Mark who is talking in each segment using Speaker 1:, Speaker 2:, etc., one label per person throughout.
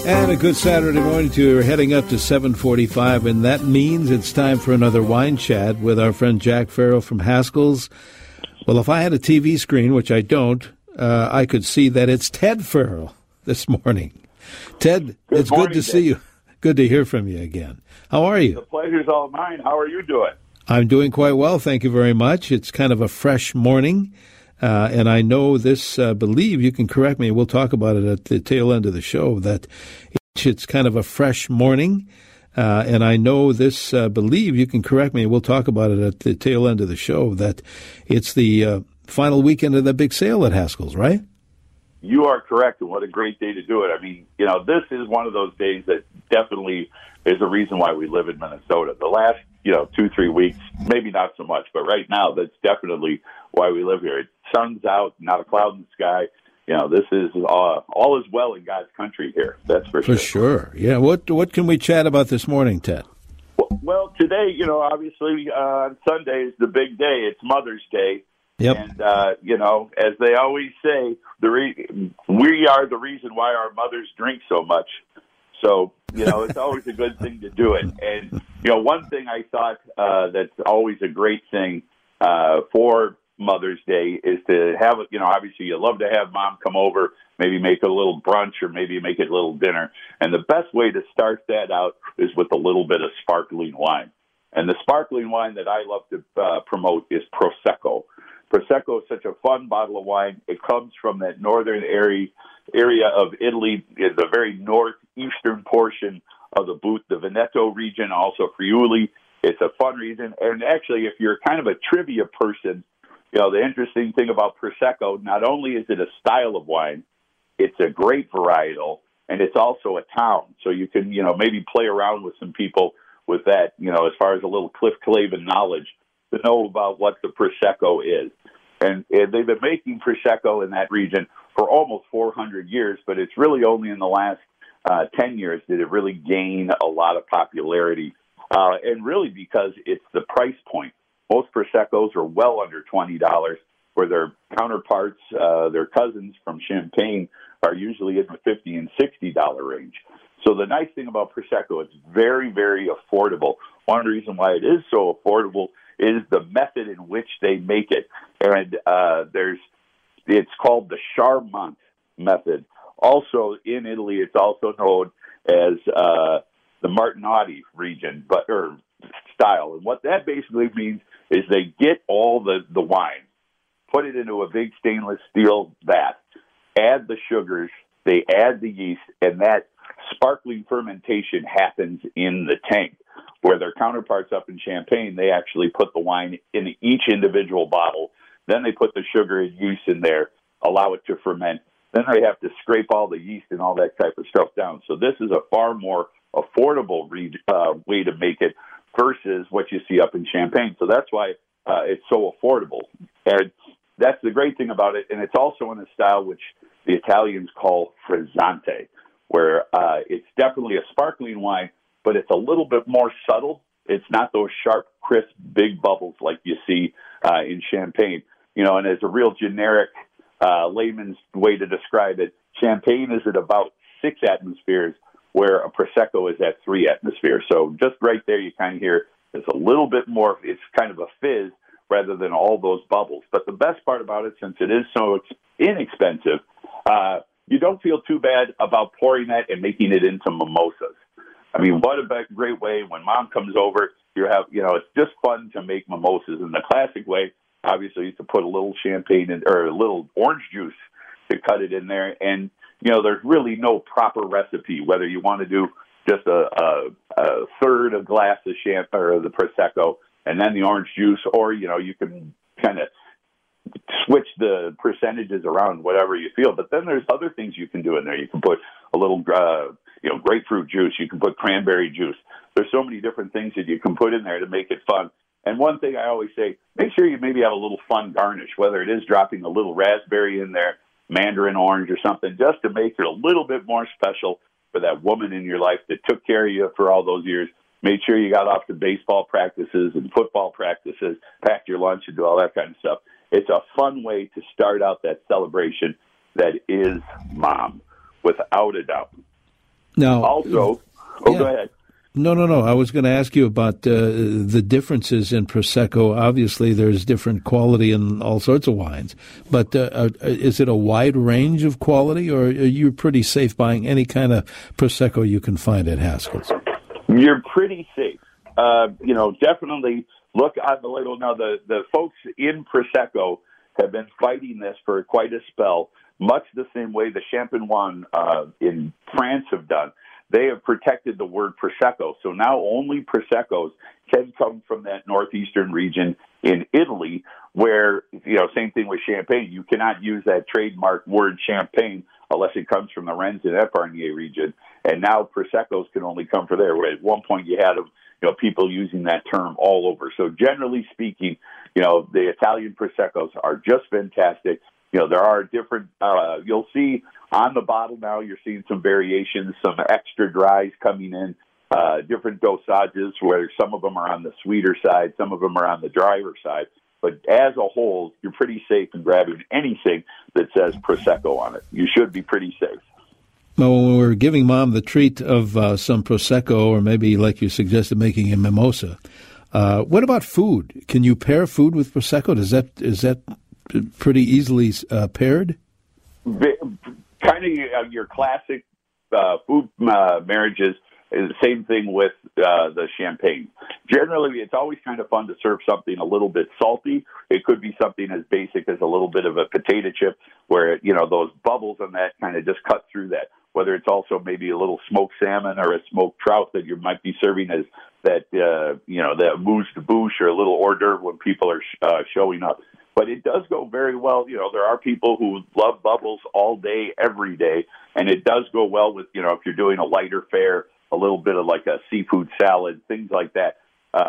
Speaker 1: And a good Saturday morning to you. We're heading up to 7:45, and that means it's time for another wine chat with our friend Jack Farrell from Haskell's. Well, if I had a TV screen, which I don't, I could see that it's Ted Farrell this morning. Ted, it's good to see you. Good to hear from you again. How are you?
Speaker 2: The pleasure's all mine. How are you doing?
Speaker 1: I'm doing quite well, thank you very much. It's kind of a fresh morning, and I know this, believe, you can correct me, we'll talk about it at the tail end of the show, that it's kind of a fresh morning, and I know this, believe, you can correct me, we'll talk about it at the tail end of the show, that it's the final weekend of the big sale at Haskell's, right?
Speaker 2: You are correct, and what a great day to do it. I mean, this is one of those days that definitely is the reason why we live in Minnesota. The last, 2-3 weeks, maybe not so much, but right now, that's definitely why we live here. Sun's out, not a cloud in the sky. This is all is well in God's country here. That's for sure.
Speaker 1: For sure. Yeah. What can we chat about this morning, Ted?
Speaker 2: Well, today, obviously on Sunday is the big day. It's Mother's Day.
Speaker 1: Yep.
Speaker 2: And, as they always say, we are the reason why our mothers drink so much. So, it's always a good thing to do it. And, one thing I thought that's always a great thing for Mother's Day is to have, obviously you love to have mom come over, maybe make a little brunch or maybe make it a little dinner. And the best way to start that out is with a little bit of sparkling wine. And the sparkling wine that I love to promote is Prosecco. Prosecco is such a fun bottle of wine. It comes from that northern area of Italy, in the very northeastern portion of the Veneto region, also Friuli. It's a fun region. And actually, if you're kind of a trivia person, the interesting thing about Prosecco, not only is it a style of wine, it's a great varietal, and it's also a town. So you can, maybe play around with some people with that, as far as a little Cliff Clavin knowledge, to know about what the Prosecco is. And they've been making Prosecco in that region for almost 400 years, but it's really only in the last 10 years that it really gained a lot of popularity, and really because it's the price point. Most Proseccos are well under $20, where their counterparts, their cousins from Champagne, are usually in the $50 and $60 range. So the nice thing about Prosecco, it's very, very affordable. One reason why it is so affordable is the method in which they make it. And it's called the Charmant method. Also in Italy, it's also known as the Martinotti region, or style. And what that basically means is they get all the wine, put it into a big stainless steel vat, add the sugars, they add the yeast, and that sparkling fermentation happens in the tank. Where their counterparts up in Champagne, they actually put the wine in each individual bottle. Then they put the sugar and yeast in there, allow it to ferment. Then they have to scrape all the yeast and all that type of stuff down. So this is a far more affordable way to make it versus what you see up in Champagne. So that's why it's so affordable. And that's the great thing about it. And it's also in a style which the Italians call frizzante, where it's definitely a sparkling wine, but it's a little bit more subtle. It's not those sharp, crisp, big bubbles like you see in Champagne. And as a real generic layman's way to describe it, Champagne is at about 6 atmospheres, where a Prosecco is at 3 atmospheres. So just right there, you kind of hear it's a little bit more, it's kind of a fizz rather than all those bubbles. But the best part about it, since it is so inexpensive, you don't feel too bad about pouring that and making it into mimosas. I mean, what a great way when mom comes over, it's just fun to make mimosas in the classic way. Obviously, you have to put a little champagne or a little orange juice to cut it in there. And, there's really no proper recipe, whether you want to do just a third of glass of champagne or the Prosecco and then the orange juice, or, you can kind of switch the percentages around, whatever you feel. But then there's other things you can do in there. You can put a little, grapefruit juice. You can put cranberry juice. There's so many different things that you can put in there to make it fun. And one thing I always say, make sure you maybe have a little fun garnish, whether it is dropping a little raspberry in there, mandarin orange or something, just to make it a little bit more special for that woman in your life that took care of you for all those years. Made sure you got off to baseball practices and football practices, packed your lunch and do all that kind of stuff. It's a fun way to start out that celebration that is mom, without a doubt.
Speaker 1: Now,
Speaker 2: Also, go ahead.
Speaker 1: No. I was going to ask you about the differences in Prosecco. Obviously, there's different quality in all sorts of wines. But is it a wide range of quality, or are you pretty safe buying any kind of Prosecco you can find at Haskell's?
Speaker 2: You're pretty safe. Definitely look on the label. Now, the folks in Prosecco have been fighting this for quite a spell, much the same way the Champenois in France have done. They have protected the word Prosecco. So now only Proseccos can come from that northeastern region in Italy where, same thing with Champagne. You cannot use that trademark word Champagne unless it comes from the Rennes and Epargne region. And now Proseccos can only come from there. Where at one point you had people using that term all over. So generally speaking, the Italian Proseccos are just fantastic. There are different, you'll see on the bottle now, you're seeing some variations, some extra dries coming in, different dosages where some of them are on the sweeter side, some of them are on the drier side. But as a whole, you're pretty safe in grabbing anything that says Prosecco on it. You should be pretty safe.
Speaker 1: Well, when we're giving Mom the treat of some Prosecco, or maybe, like you suggested, making a mimosa, what about food? Can you pair food with Prosecco? Is that pretty easily paired?
Speaker 2: Kind of your classic food marriages is the same thing with the Champagne. Generally, it's always kind of fun to serve something a little bit salty. It could be something as basic as a little bit of a potato chip where, those bubbles on that kind of just cut through that. Whether it's also maybe a little smoked salmon or a smoked trout that you might be serving as that, that amuse de bouche or a little hors d'oeuvre when people are showing up. But it does go very well. There are people who love bubbles all day, every day, and it does go well with, if you're doing a lighter fare, a little bit of like a seafood salad, things like that.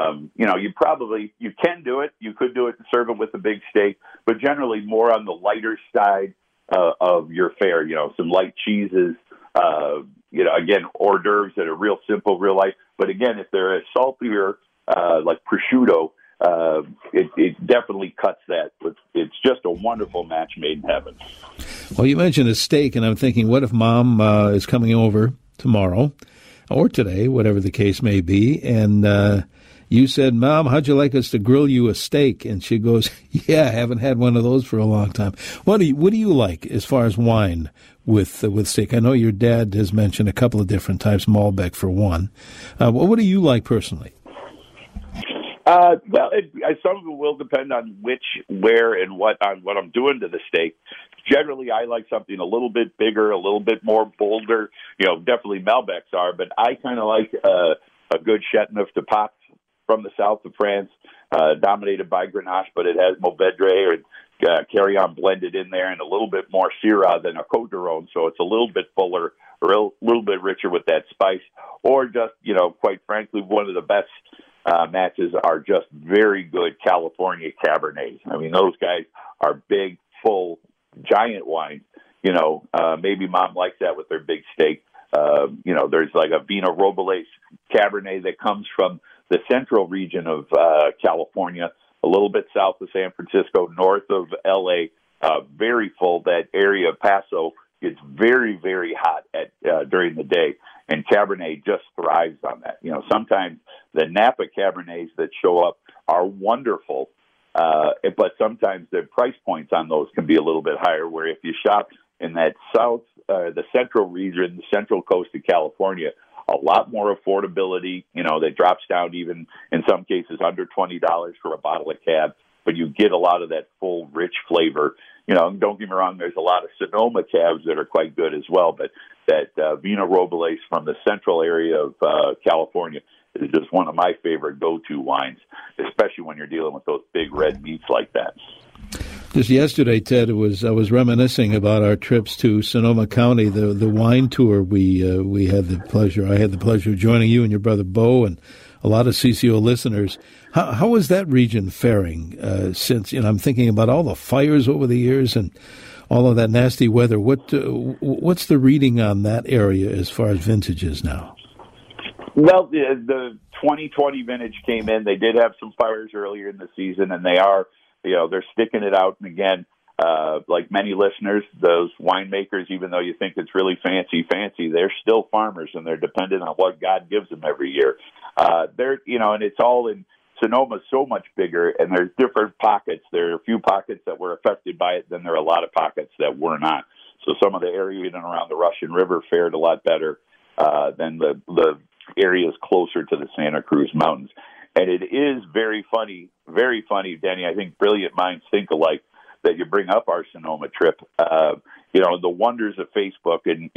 Speaker 2: You can do it. You could do it and serve it with a big steak, but generally more on the lighter side of your fare. Some light cheeses. Again, hors d'oeuvres that are real simple, real light. But again, if they're saltier, like prosciutto, it definitely cuts that. It's just a wonderful match made in heaven.
Speaker 1: Well, you mentioned a steak, and I'm thinking, what if Mom is coming over tomorrow or today, whatever the case may be, and you said, Mom, how'd you like us to grill you a steak? And she goes, yeah, I haven't had one of those for a long time. What do you like as far as wine with steak? I know your dad has mentioned a couple of different types, Malbec for one. What do you like personally?
Speaker 2: Some of it will depend on where, and what I'm doing to the steak. Generally, I like something a little bit bigger, a little bit more bolder. Definitely Malbecs are, but I kind of like a good Chateauneuf de Pape from the south of France, dominated by Grenache, but it has Mourvedre or Carignan blended in there, and a little bit more Syrah than a Côte d'Aron, so it's a little bit fuller, or a little bit richer with that spice. Or just, quite frankly, one of the best matches are just very good California Cabernets. I mean, those guys are big, full, giant wines. Maybe Mom likes that with their big steak. There's like a Vino Robles Cabernet that comes from the central region of California, a little bit south of San Francisco, north of L.A., very full. That area of Paso gets very, very hot during the day, and Cabernet just thrives on that. Sometimes the Napa Cabernets that show up are wonderful, but sometimes the price points on those can be a little bit higher, where if you shop in that the central region, the central coast of California, a lot more affordability, that drops down even in some cases under $20 for a bottle of Cab, but you get a lot of that full, rich flavor. Don't get me wrong, there's a lot of Sonoma Cabs that are quite good as well, but that Vino Robles from the central area of California is just one of my favorite go-to wines, especially when you're dealing with those big red meats like that.
Speaker 1: Just yesterday, Ted, I was reminiscing about our trips to Sonoma County, the wine tour we had the pleasure. I had the pleasure of joining you and your brother Bo and a lot of CCO listeners. How is that region faring since? I'm thinking about all the fires over the years and all of that nasty weather. What's the reading on that area as far as vintages now?
Speaker 2: Well, the 2020 vintage came in. They did have some fires earlier in the season, and they are. They're sticking it out. And again, like many listeners, those winemakers, even though you think it's really fancy, they're still farmers, and they're dependent on what God gives them every year. And it's all in Sonoma's so much bigger, and there's different pockets. There are a few pockets that were affected by it, then there are a lot of pockets that were not. So some of the area in and around the Russian River fared a lot better than the areas closer to the Santa Cruz Mountains. And it is very funny, Denny. I think brilliant minds think alike that you bring up our Sonoma trip. The wonders of Facebook, and,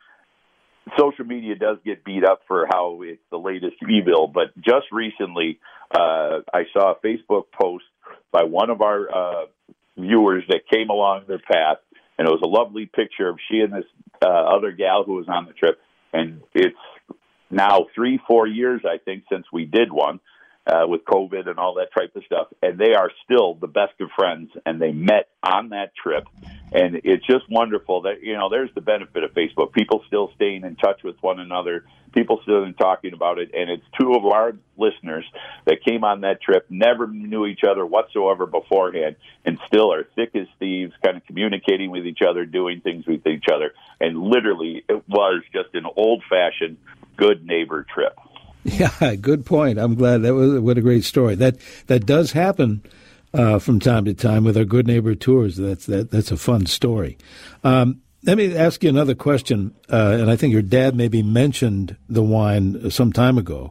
Speaker 2: social media does get beat up for how it's the latest evil, but just recently I saw a Facebook post by one of our viewers that came along their path, and it was a lovely picture of she and this other gal who was on the trip, and it's now 3-4 years, I think, since we did one. With COVID and all that type of stuff, and they are still the best of friends, and they met on that trip, and it's just wonderful that, there's the benefit of Facebook. People still staying in touch with one another, people still talking about it, and it's two of our listeners that came on that trip, never knew each other whatsoever beforehand, and still are thick as thieves, kind of communicating with each other, doing things with each other, and literally it was just an old-fashioned good neighbor trip.
Speaker 1: Yeah, good point. I'm glad what a great story. That does happen from time to time with our Good Neighbor tours. That's a fun story. Let me ask you another question, and I think your dad maybe mentioned the wine some time ago.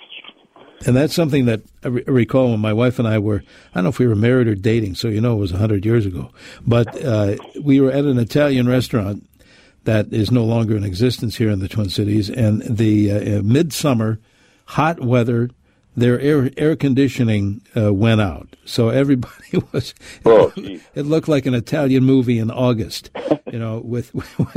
Speaker 1: And that's something that I recall when my wife and I were, I don't know if we were married or dating, so it was 100 years ago. But we were at an Italian restaurant that is no longer in existence here in the Twin Cities, and the midsummer hot weather, their air conditioning went out, so everybody was. It looked like an Italian movie in August, with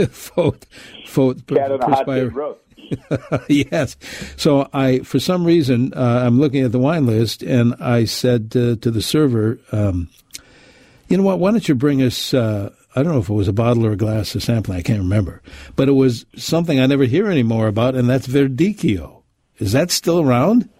Speaker 1: perspiring. Yes. So for some reason, I'm looking at the wine list, and I said to the server, "You know what? Why don't you bring us?" I don't know if it was a bottle or a glass of sampling. I can't remember, but it was something I never hear anymore about, and that's Verdicchio. Is that still around?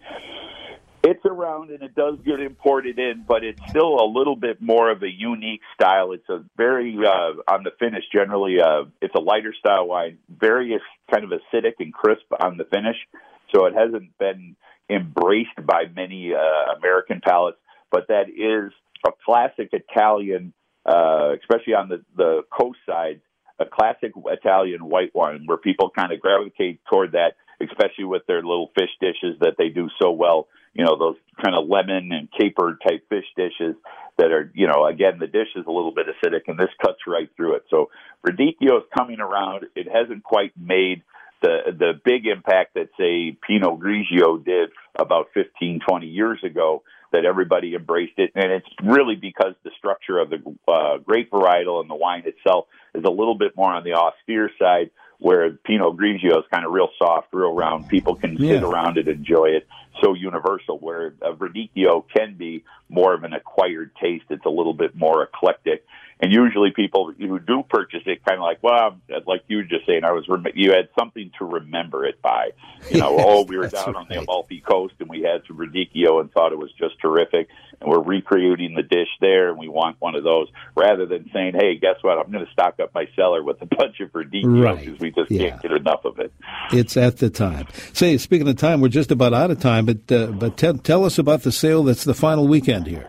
Speaker 2: It's around, and it does get imported in, but it's still a little bit more of a unique style. It's a very, on the finish, generally, it's a lighter style wine, very kind of acidic and crisp on the finish, so it hasn't been embraced by many American palates, but that is a classic Italian, especially on the coast side, a classic Italian white wine where people kind of gravitate toward that, especially with their little fish dishes that they do so well, those kind of lemon and caper type fish dishes that are, again, the dish is a little bit acidic, and this cuts right through it. So Verdicchio is coming around. It hasn't quite made the big impact that, say, Pinot Grigio did about 15, 20 years ago, that everybody embraced it. And it's really because the structure of the grape varietal and the wine itself is a little bit more on the austere side, where Pinot Grigio is kind of real soft, real round. People can sit around it, enjoy it. So universal, where a Verdicchio can be more of an acquired taste. It's a little bit more eclectic. And usually people who do purchase it kind of like, well, like you were just saying, you had something to remember it by. We were down on the Amalfi Coast and we had some Verdicchio and thought it was just terrific. And we're recreating the dish there and we want one of those, rather than saying, hey, guess what? I'm going to stock up my cellar with a bunch of Verdicchio because we just can't get enough of it.
Speaker 1: It's at the time. Say, speaking of time, we're just about out of time, but tell us about the sale that's the final weekend here.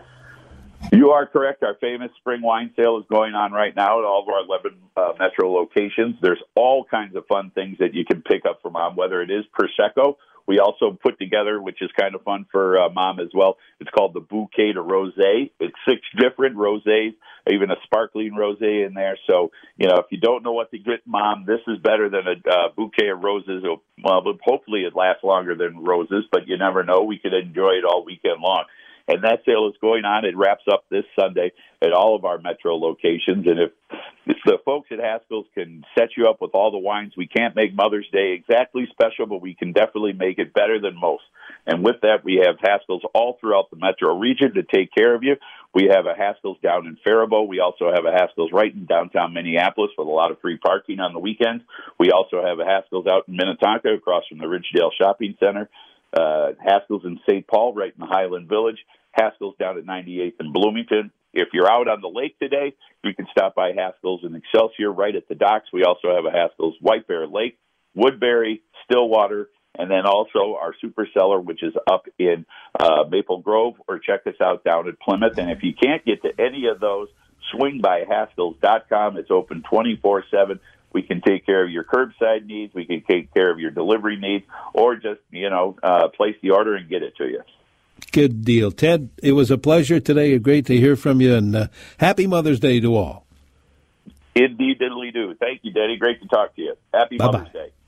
Speaker 2: You are correct. Our famous spring wine sale is going on right now at all of our 11 metro locations. There's all kinds of fun things that you can pick up for Mom, whether it is Prosecco. We also put together, which is kind of fun for Mom as well, it's called the Bouquet de Rosé. It's 6 different rosés, even a sparkling rosé in there. So, if you don't know what to get Mom, this is better than a bouquet of roses. Well, hopefully it lasts longer than roses, but you never know. We could enjoy it all weekend long. And that sale is going on. It wraps up this Sunday at all of our metro locations. And if the folks at Haskell's can set you up with all the wines, we can't make Mother's Day exactly special, but we can definitely make it better than most. And with that, we have Haskell's all throughout the metro region to take care of you. We have a Haskell's down in Faribault. We also have a Haskell's right in downtown Minneapolis with a lot of free parking on the weekends. We also have a Haskell's out in Minnetonka across from the Ridgedale Shopping Center. Haskell's in St. Paul, right in Highland Village. Haskell's down at 98th in Bloomington. if you're out on the lake today, you can stop by Haskell's in Excelsior right at the docks. We also have a Haskell's White Bear Lake, Woodbury, Stillwater, and then also our super cellar, which is up in Maple Grove, or check us out down at Plymouth. And if you can't get to any of those, swing by Haskells.com. It's open 24/7. We can take care of your curbside needs. We can take care of your delivery needs, or just, place the order and get it to you.
Speaker 1: Good deal. Ted, it was a pleasure today. Great to hear from you, and happy Mother's Day to all.
Speaker 2: Indeed, diddly do. Thank you, Daddy. Great to talk to you. Happy
Speaker 1: Bye-bye.
Speaker 2: Mother's Day.